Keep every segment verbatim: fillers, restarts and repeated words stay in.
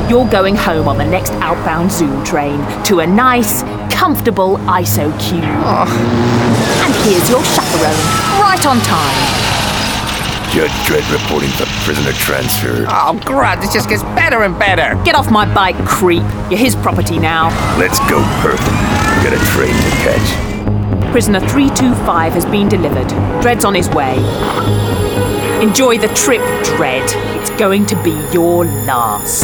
You're going home on the next outbound Zoom train to a nice, comfortable I S O queue. Oh. And here's your chaperone, right on time. Judge Dredd reporting for prisoner transfer. Oh, Grud, this just gets better and better. Get off my bike, creep. You're his property now. Let's go, Purple. We got a train to catch. Prisoner three two five has been delivered. Dredd's on his way. Enjoy the trip, Dredd. It's going to be your last.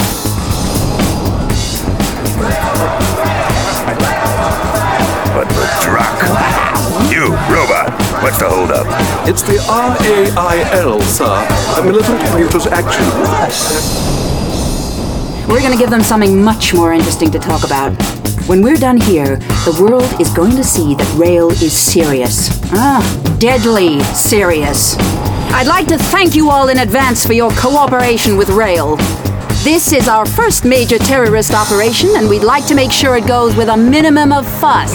But the truck. You, robot. What's the holdup? It's the R A I L, sir. A militant computers action. We're going to give them something much more interesting to talk about. When we're done here, the world is going to see that Rail is serious. Ah, deadly serious. I'd like to thank you all in advance for your cooperation with Rail. This is our first major terrorist operation, and we'd like to make sure it goes with a minimum of fuss.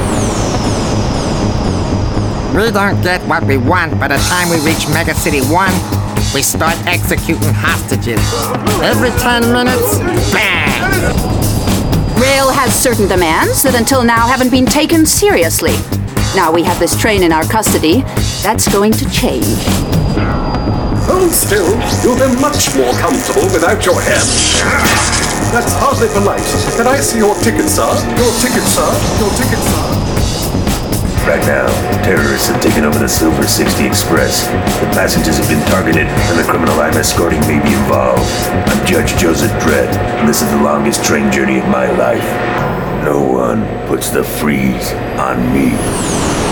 We don't get what we want by the time we reach Mega City one. We start executing hostages. Every ten minutes, bang! Rail has certain demands that until now haven't been taken seriously. Now we have this train in our custody. That's going to change. Hold still. You'll be much more comfortable without your hair. That's hardly polite. Can I see your ticket, sir? Your ticket, sir? Your ticket, sir? Right now, terrorists have taken over the Silver sixty Express. The passengers have been targeted, and the criminal I'm escorting may be involved. I'm Judge Joseph Dredd, and this is the longest train journey of my life. No one puts the freeze on me.